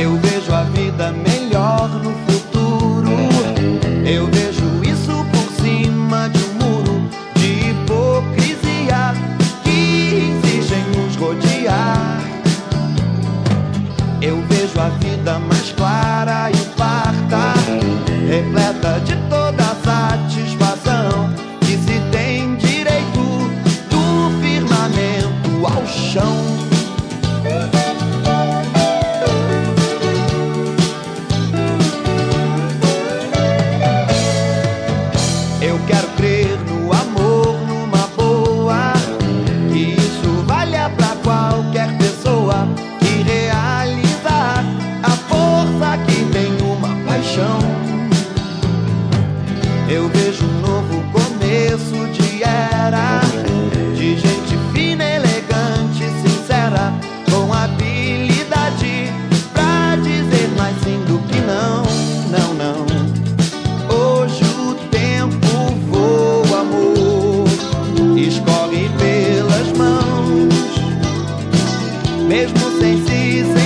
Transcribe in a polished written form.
Eu vejo a vida melhor no futuro. Eu vejo isso por cima de um muro de hipocrisia que exigem nos rodear. Eu vejo a vida mais clara e farta, repleta de toda a satisfação que se tem direito, do firmamento ao chão. Eu quero crer no amor, numa boa, que isso valha pra qualquer pessoa e realizar a força que tem uma paixão. Eu vejo um novo começo de era, de gente fina, elegante, sincera, com habilidade pra dizer mais sim do que não, não, não. Hoje o tempo voa, amor, escorre pelas mãos, mesmo sem se